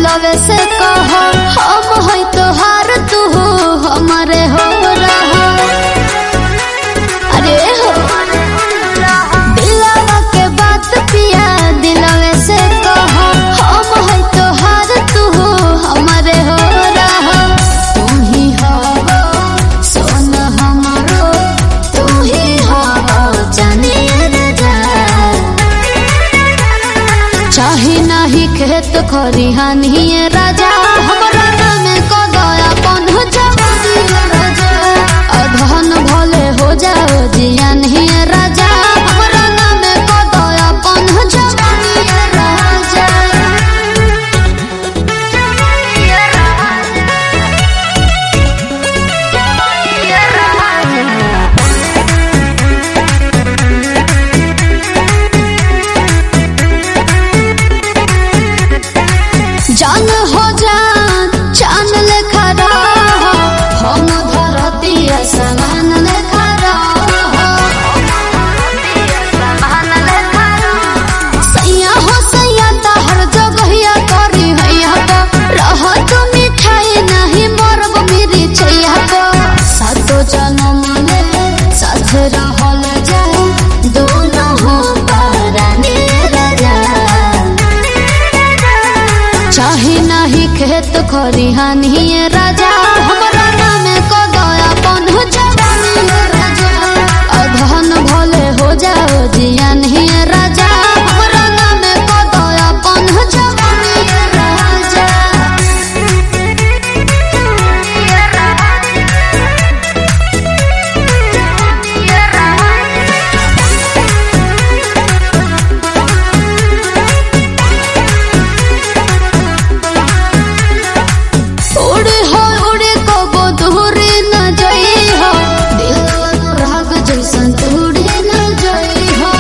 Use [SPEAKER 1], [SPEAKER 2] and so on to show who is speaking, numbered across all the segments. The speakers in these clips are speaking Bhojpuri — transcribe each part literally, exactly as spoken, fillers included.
[SPEAKER 1] दिलवे से कह हम है तोहार तू हमारे हो रहा। अरे हो दिलवा के बात पिया दिलवे से कह हम है तोहार तू हमारे हो रहा। तू ही हो सोन हमारो तू ही हो जानिए राजा। चाहे नाही खेत खरिहानी राजा हमरा नाम को दया पन जवानी राजा। अधन भले हो जाओ जियान ही राजा हमरा नाम को दया पन जवानी राजा। जान हो जान चांद लेखा रहो हम धरती आसमान लेखा रहो। सैया हो सैया हर जगहिया करी हैया रह तू मिठाई नहीं मरब मेरी छैया सातो जन्म ले साथ रहल जाए दोनों हो परानी राजा। चाहे नाही खेत खरिहानी राजा हमरा नाम को दया पन जवानी राजा। अधन भले हो जाओ जियान ही राजा हमरा नाम को दया पन जवानी राजा। उड़े हो उड़े को दूरी न जई हो दिल राग जैसन उड़े न जई हो।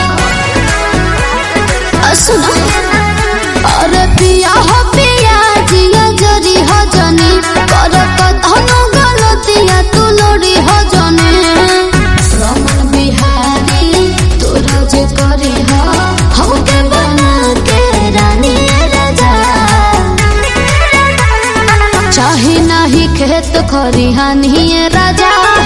[SPEAKER 1] सुनो अरे पिया हो पिया जिया जरी हो जनी कर कथनो गलतिया तू लोड़ी हो जनी। रमन बिहारी तोरा जे करी हो हमके बना के रानी राजा। चाहे नाही खेत खरिहानी राजा